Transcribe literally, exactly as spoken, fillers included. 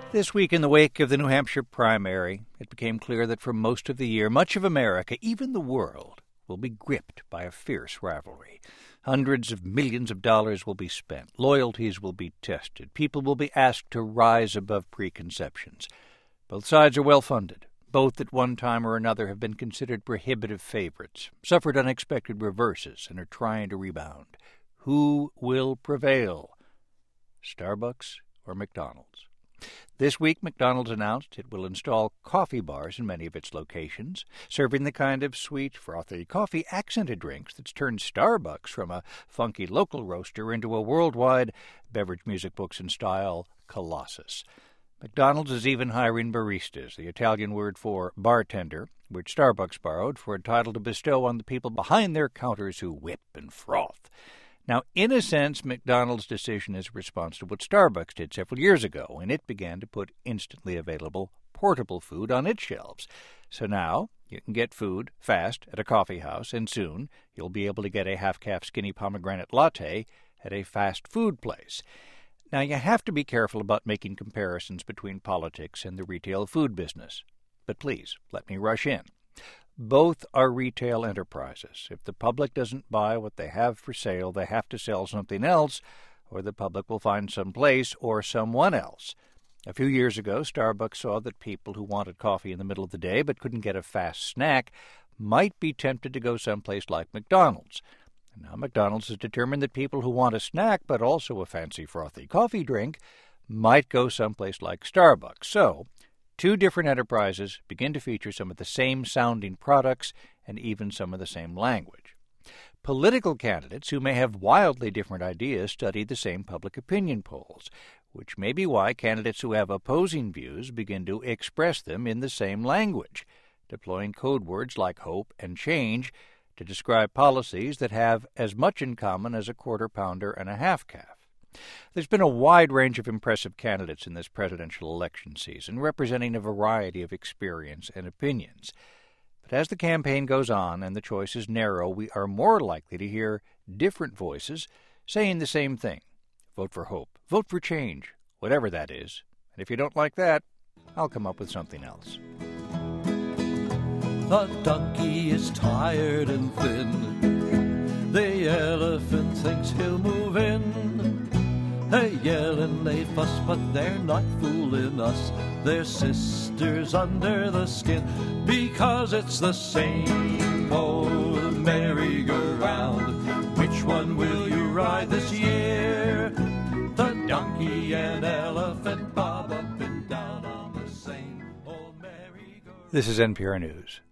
This week, in the wake of the New Hampshire primary, it became clear that for most of the year, much of America, even the world, will be gripped by a fierce rivalry. Hundreds of millions of dollars will be spent. Loyalties will be tested. People will be asked to rise above preconceptions. Both sides are well-funded. Both at one time or another have been considered prohibitive favorites, suffered unexpected reverses, and are trying to rebound. Who will prevail? Starbucks or McDonald's? This week, McDonald's announced it will install coffee bars in many of its locations, serving the kind of sweet, frothy, coffee-accented drinks that's turned Starbucks from a funky local roaster into a worldwide beverage music books and style colossus. McDonald's is even hiring baristas, the Italian word for bartender, which Starbucks borrowed for a title to bestow on the people behind their counters who whip and froth. Now, in a sense, McDonald's decision is a response to what Starbucks did several years ago when it began to put instantly available portable food on its shelves. So now you can get food fast at a coffee house, and soon you'll be able to get a half-calf skinny pomegranate latte at a fast food place. Now, you have to be careful about making comparisons between politics and the retail food business. But please, let me rush in. Both are retail enterprises. If the public doesn't buy what they have for sale, they have to sell something else, or the public will find some place or someone else. A few years ago, Starbucks saw that people who wanted coffee in the middle of the day but couldn't get a fast snack might be tempted to go someplace like McDonald's. Now, McDonald's has determined that people who want a snack but also a fancy frothy coffee drink might go someplace like Starbucks. So, two different enterprises begin to feature some of the same sounding products and even some of the same language. Political candidates who may have wildly different ideas study the same public opinion polls, which may be why candidates who have opposing views begin to express them in the same language, deploying code words like hope and change to describe policies that have as much in common as a quarter pounder and a half calf. There's been a wide range of impressive candidates in this presidential election season, representing a variety of experience and opinions. But as the campaign goes on and the choices narrow, we are more likely to hear different voices saying the same thing. Vote for hope. Vote for change. Whatever that is. And if you don't like that, I'll come up with something else. The donkey is tired and thin. The elephant thinks he'll move in. They yell and they fuss, but they're not fooling us. They're sisters under the skin, because it's the same old merry-go-round. Which one will you ride this year? The donkey and elephant bob up and down on the same old merry-go-round. This is N P R News.